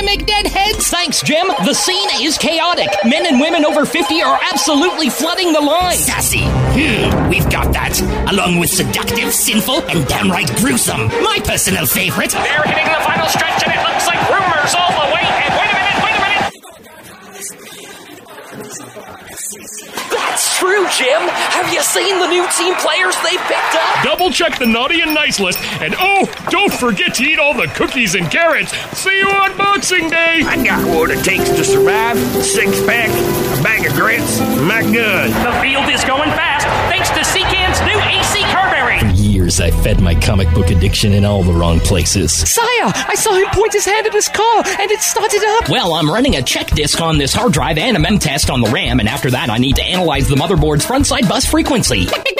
make dead heads? Thanks, Jim. The scene is chaotic. Men and women over 50 are absolutely flooding the line. Sassy. We've got that. Along with seductive, sinful, and downright gruesome. My personal favorite. They're hitting the final stretch, and it looks like rumors all the way. And wait a minute. That's true, Jim. Have you seen the new team players they've picked up? Double check the naughty and nice list. And don't forget to eat all the cookies and carrots. See you on Boxing Day. I got what it takes to survive. 6-pack, a bag of grits, my gun. The field is going fast thanks to Seacan's new AC Carberry. For years, I fed my comic book addiction in all the wrong places. Sire, I saw him point his hand at his car, and it started up. Well, I'm running a check disk on this hard drive and a mem test on the RAM, and after that, I need to analyze the motherboard's front-side bus frequency.